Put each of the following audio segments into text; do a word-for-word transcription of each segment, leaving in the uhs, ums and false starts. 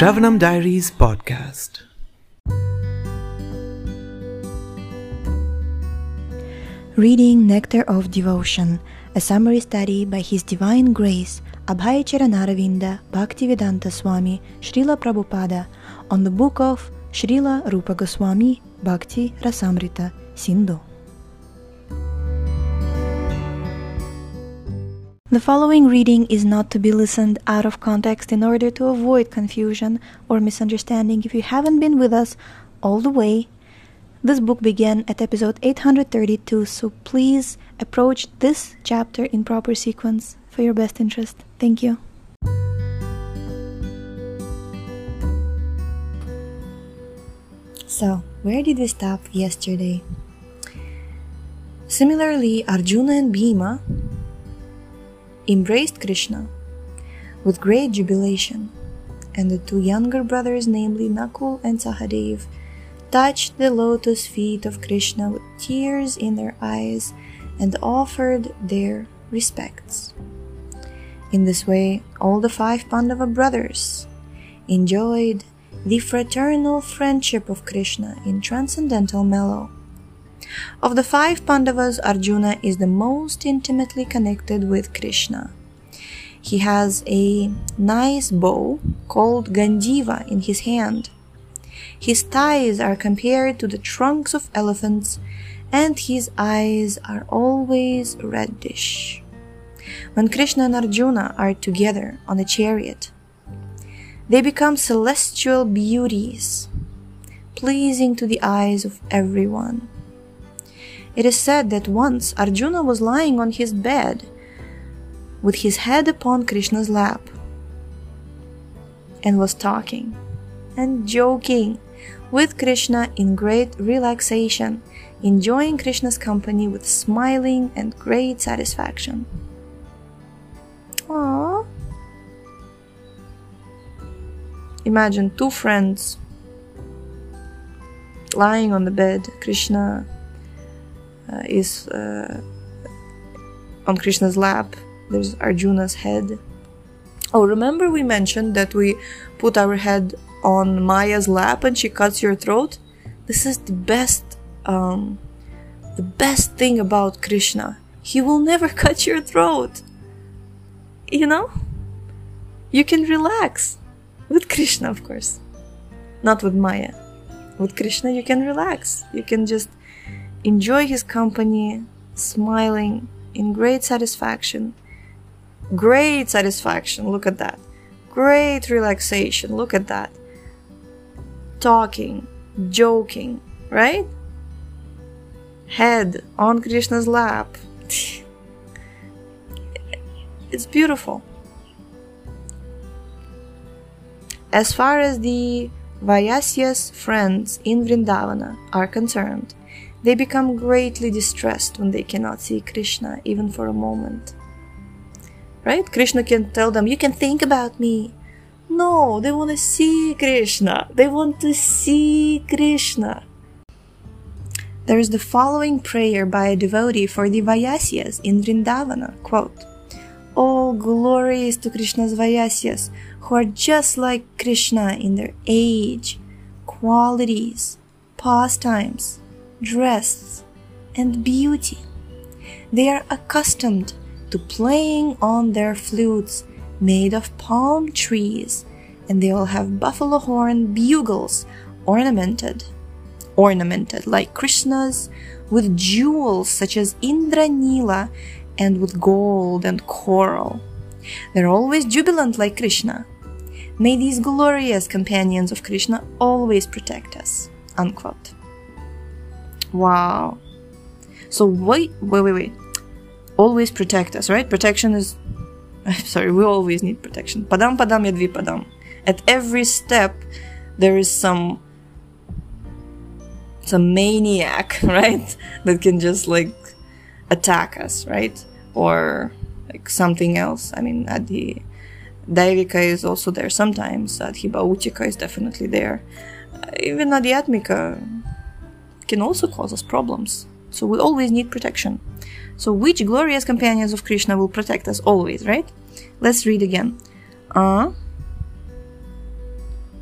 Shravanam Diaries podcast. Reading Nectar of Devotion, a summary study by His Divine Grace Abhayacharana Bhaktivedanta Swami Srila Prabhupada on the book of Srila Rupa Goswami Bhakti Rasamrita Sindhu. The following reading is not to be listened out of context in order to avoid confusion or misunderstanding. If you haven't been with us all the way, this book began at episode eight hundred thirty-two, so please approach this chapter in proper sequence for your best interest. Thank you. So, where did we stop yesterday? Similarly, Arjuna and Bhima embraced Krishna with great jubilation, and the two younger brothers, namely Nakul and Sahadev, touched the lotus feet of Krishna with tears in their eyes and offered their respects. In this way, all the five Pandava brothers enjoyed the fraternal friendship of Krishna in transcendental mellow. Of the five Pandavas, Arjuna is the most intimately connected with Krishna. He has a nice bow called Gandiva in his hand. His thighs are compared to the trunks of elephants, and his eyes are always reddish. When Krishna and Arjuna are together on a chariot, they become celestial beauties, pleasing to the eyes of everyone. It is said that once Arjuna was lying on his bed with his head upon Krishna's lap and was talking and joking with Krishna in great relaxation, enjoying Krishna's company with smiling and great satisfaction. Aww. Imagine two friends lying on the bed. Krishna uh, is uh, on Krishna's lap. There's Arjuna's head. Oh, remember we mentioned that we put our head on Maya's lap and she cuts your throat? This is the best, um, the best thing about Krishna. He will never cut your throat. You know? You can relax. With Krishna, of course. Not with Maya. With Krishna, you can relax. You can just enjoy his company, smiling in great satisfaction. Great satisfaction, look at that. Great relaxation, look at that. Talking, joking, right? Head on Krishna's lap. It's beautiful. As far as the Vayasya's friends in Vrindavana are concerned, they become greatly distressed when they cannot see Krishna even for a moment. Right? Krishna can tell them, you can think about me. No, they want to see Krishna. They want to see Krishna. There is the following prayer by a devotee for the Vayasyas in Vrindavana. Quote, all glory is to Krishna's Vayasyas, who are just like Krishna in their age, qualities, pastimes, dress, and beauty. They are accustomed to playing on their flutes made of palm trees, and they all have buffalo horn bugles ornamented, ornamented like Krishna's, with jewels such as Indranila and with gold and coral. They're always jubilant like Krishna. May these glorious companions of Krishna always protect us. Unquote. Wow. So wait, wait, wait, wait. Always protect us, right? Protection is... Sorry, we always need protection. Padam padam yadvi padam. At every step, there is some... some maniac, right? That can just, like, attack us, right? Or, like, something else. I mean, Adhi... Daivika is also there sometimes. Adhi Bhautika is definitely there. Uh, even Adhyatmika can also cause us problems. So we always need protection. So which glorious companions of Krishna will protect us always, right? Let's read again. Uh,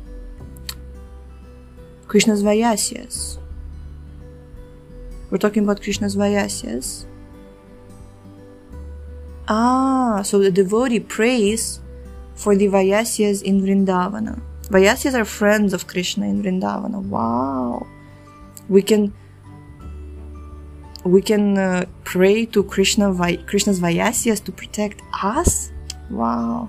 Krishna's Vaisyas. We're talking about Krishna's Vaisyas. Ah, so the devotee prays for the Vaisyas in Vrindavana. Vaisyas are friends of Krishna in Vrindavana. Wow. We can we can uh, pray to Krishna, Krishna's Vaisyas to protect us? Wow.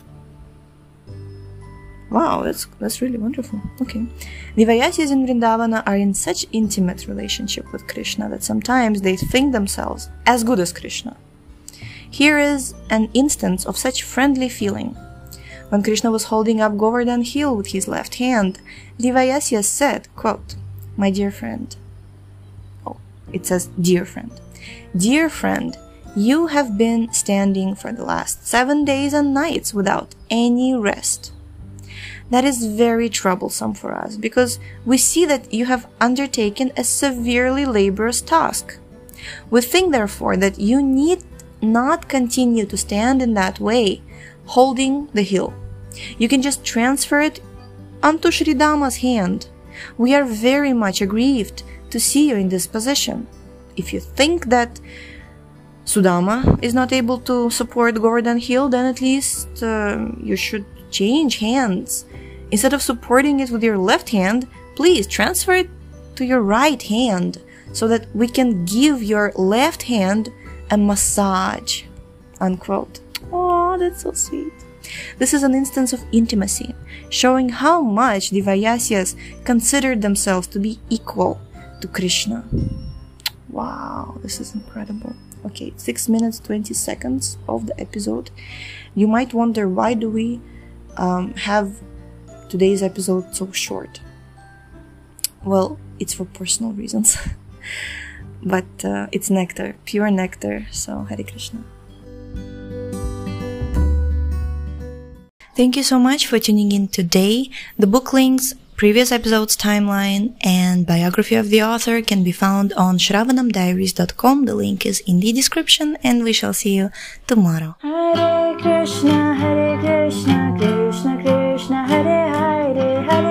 Wow, that's that's really wonderful. Okay. The Vaisyas in Vrindavana are in such intimate relationship with Krishna that sometimes they think themselves as good as Krishna. Here is an instance of such friendly feeling. When Krishna was holding up Govardhan hill with his left hand, the Vaisyas said, quote, "My dear friend," oh, it says dear friend, "Dear friend, you have been standing for the last seven days and nights without any rest. That is very troublesome for us, because we see that you have undertaken a severely laborious task. We think, therefore, that you need not continue to stand in that way, holding the hill. You can just transfer it onto Sridama's hand. We are very much aggrieved to see you in this position. If you think that Sudama is not able to support Govardhan hill, then at least uh, you should change hands. Instead of supporting it with your left hand, please transfer it to your right hand so that we can give your left hand a massage." Unquote. Oh, that's so sweet. This is an instance of intimacy, showing how much the Vaisyas considered themselves to be equal to Krishna. Wow, this is incredible. Okay, six minutes, twenty seconds of the episode. You might wonder, why do we um, have today's episode so short? Well, it's for personal reasons. But uh, it's nectar, pure nectar. So, Hare Krishna. Thank you so much for tuning in today. The book links, previous episodes timeline, and biography of the author can be found on shravanam diaries dot com. The link is in the description, and we shall see you tomorrow. Hare Krishna, Hare Krishna, Krishna Krishna, Hare Hare, Hare